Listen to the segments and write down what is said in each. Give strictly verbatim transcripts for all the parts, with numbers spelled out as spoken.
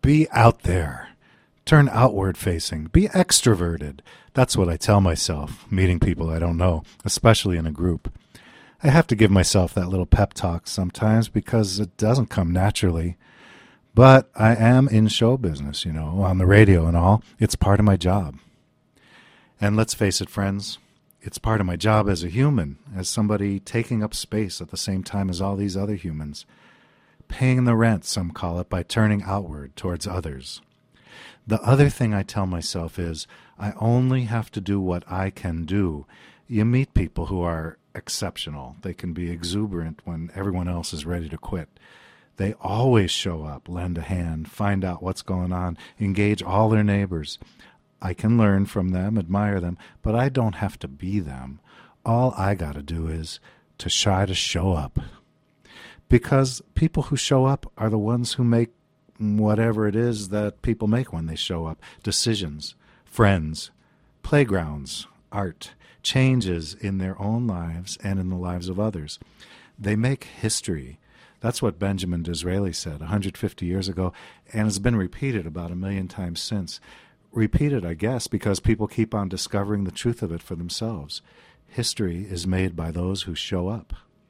Be out there. Turn outward facing. Be extroverted. That's what I tell myself, meeting people I don't know, especially in a group. I have to give myself that little pep talk sometimes because it doesn't come naturally. But I am in show business, you know, on the radio and all. It's part of my job. And let's face it, friends, it's part of my job as a human, as somebody taking up space at the same time as all these other humans. Paying the rent, some call it, by turning outward towards others. The other thing I tell myself is, I only have to do what I can do. You meet people who are exceptional. They can be exuberant when everyone else is ready to quit. They always show up, lend a hand, find out what's going on, engage all their neighbors. I can learn from them, admire them, but I don't have to be them. All I got to do is to try to show up. Because people who show up are the ones who make whatever it is that people make when they show up. Decisions, friends, playgrounds, art, changes in their own lives and in the lives of others. They make history. That's what Benjamin Disraeli said one hundred fifty years ago, and has been repeated about a million times since. Repeated, I guess, because people keep on discovering the truth of it for themselves. History is made by those who show up.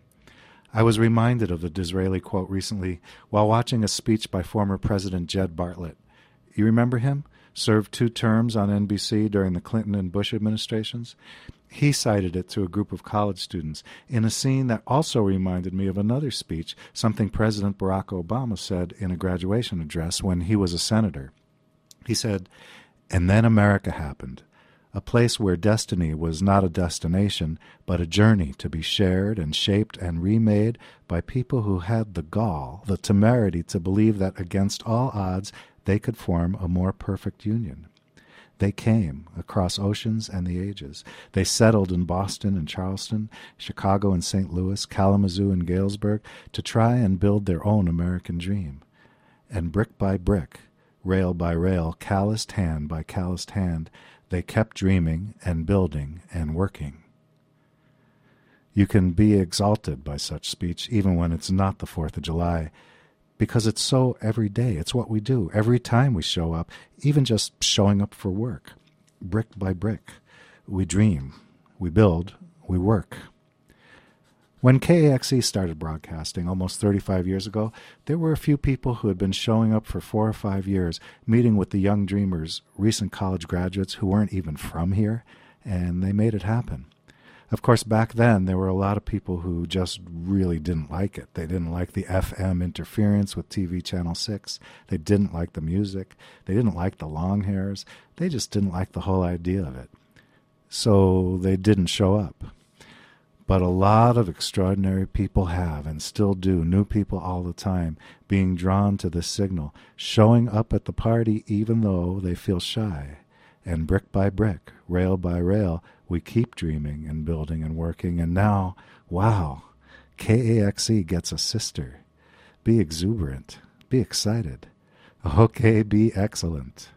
I was reminded of the Disraeli quote recently while watching a speech by former President Jed Bartlett. You remember him? Served two terms on N B C during the Clinton and Bush administrations. He cited it to a group of college students in a scene that also reminded me of another speech, something President Barack Obama said in a graduation address when he was a senator. He said, "And then America happened. A place where destiny was not a destination, but a journey to be shared and shaped and remade by people who had the gall, the temerity to believe that against all odds they could form a more perfect union. They came across oceans and the ages. They settled in Boston and Charleston, Chicago and Saint Louis, Kalamazoo and Galesburg to try and build their own American dream. And brick by brick, rail by rail, calloused hand by calloused hand, they kept dreaming and building and working." You can be exalted by such speech, even when it's not the fourth of July, because it's so every day. It's what we do every time we show up, even just showing up for work. Brick by brick, we dream, we build, we work. When K A X E started broadcasting almost thirty-five years ago, there were a few people who had been showing up for four or five years, meeting with the young dreamers, recent college graduates who weren't even from here, and they made it happen. Of course, back then, there were a lot of people who just really didn't like it. They didn't like the F M interference with T V Channel six. They didn't like the music. They didn't like the long hairs. They just didn't like the whole idea of it. So they didn't show up. But a lot of extraordinary people have and still do, new people all the time, being drawn to this signal, showing up at the party even though they feel shy. And brick by brick, rail by rail, we keep dreaming and building and working. And now, wow, K A X E gets a sister. Be exuberant. Be excited. Okay, be excellent.